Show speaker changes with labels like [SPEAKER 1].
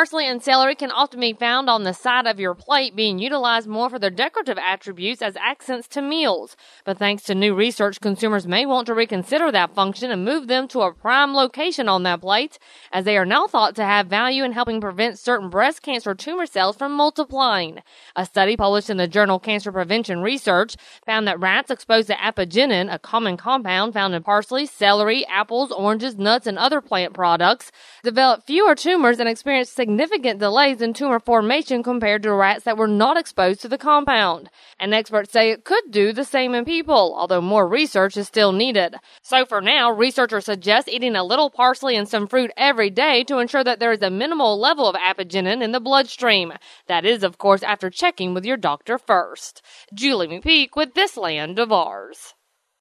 [SPEAKER 1] parsley and celery can often be found on the side of your plate, being utilized more for their decorative attributes as accents to meals. But thanks to new research, consumers may want to reconsider that function and move them to a prime location on that plate, as they are now thought to have value in helping prevent certain breast cancer tumor cells from multiplying. A study published in the journal Cancer Prevention Research found that rats exposed to apigenin, a common compound found in parsley, celery, apples, oranges, nuts, and other plant products, developed fewer tumors and experienced significant delays in tumor formation compared to rats that were not exposed to the compound. And experts say it could do the same in people, although more research is still needed. So for now, researchers suggest eating a little parsley and some fruit every day to ensure that there is a minimal level of apigenin in the bloodstream. That is, of course, after checking with your doctor first. Julie McPeak with This Land of Ours.